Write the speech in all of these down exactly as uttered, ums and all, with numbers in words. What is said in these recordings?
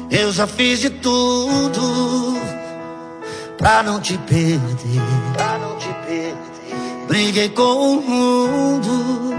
Eu já fiz de tudo pra não te perder, pra não te perder. Briguei com o mundo,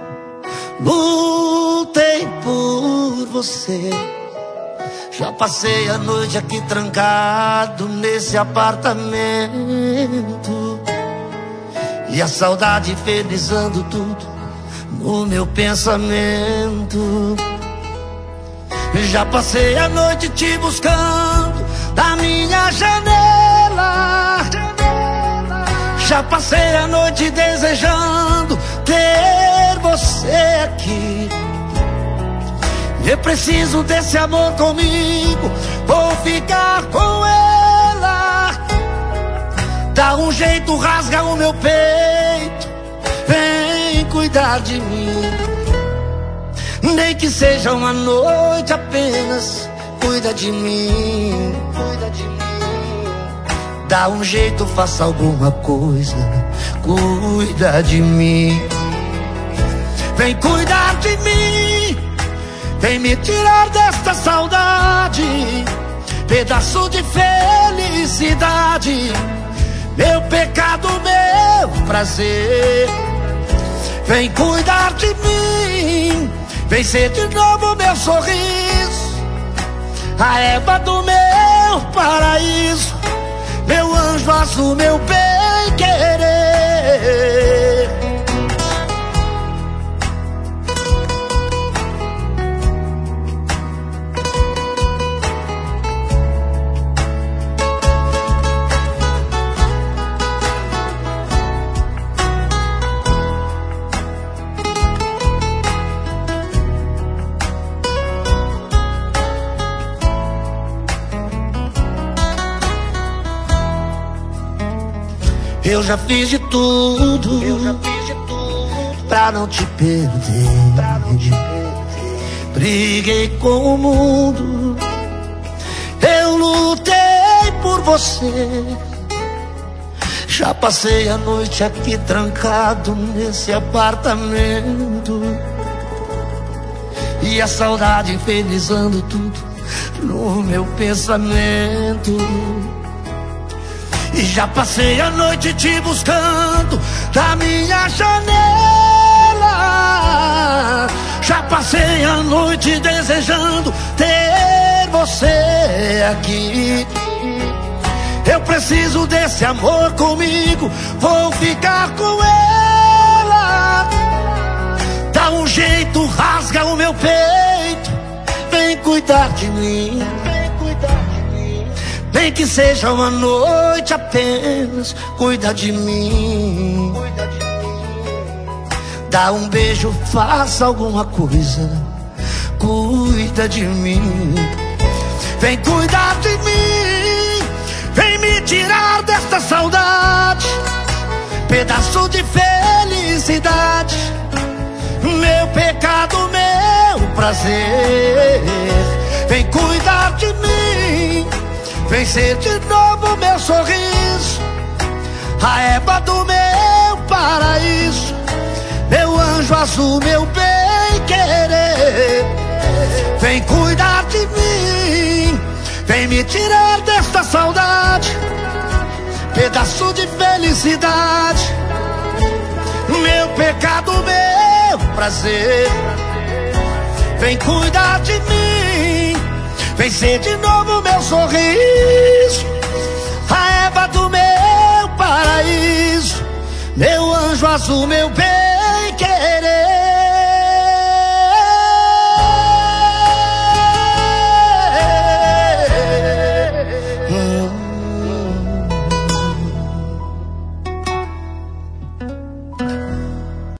lutei por você. Já passei a noite aqui trancado nesse apartamento, e a saudade infernizando tudo no meu pensamento. Já passei a noite te buscando da minha janela. Já passei a noite desejando ter você aqui. Eu preciso desse amor comigo, vou ficar com ela. Dá um jeito, rasga o meu peito, vem cuidar de mim. Nem que seja uma noite apenas, cuida de mim, cuida de mim. Dá um jeito, faça alguma coisa, cuida de mim. Vem cuidar de mim, vem me tirar desta saudade, pedaço de felicidade, meu pecado, meu prazer. Vem cuidar de mim, vem ser de novo meu sorriso, a Eva do meu paraíso, meu anjo azul, meu bem-querer. Eu já fiz de tudo, eu já fiz de tudo pra não te perder, pra não te perder. Briguei com o mundo, eu lutei por você. Já passei a noite aqui trancado nesse apartamento, e a saudade infernizando tudo no meu pensamento. E já passei a noite te buscando da minha janela. Já passei a noite desejando ter você aqui. Eu preciso desse amor comigo, vou ficar com ela. Dá um jeito, rasga o meu peito, vem cuidar de mim. Nem que seja uma noite apenas, cuida de mim. Cuida de mim. Dá um beijo, faça alguma coisa, cuida de mim. Vem cuidar de mim, vem me tirar desta saudade, pedaço de felicidade, meu pecado, meu prazer. Vem cuidar de mim, vem ser de novo meu sorriso, a Eva do meu paraíso, meu anjo azul, meu bem-querer. Vem cuidar de mim, vem me tirar desta saudade, pedaço de felicidade, meu pecado, meu prazer. Vem cuidar de mim, vem ser de novo meu sorriso, a Eva do meu paraíso, meu anjo azul, meu bem.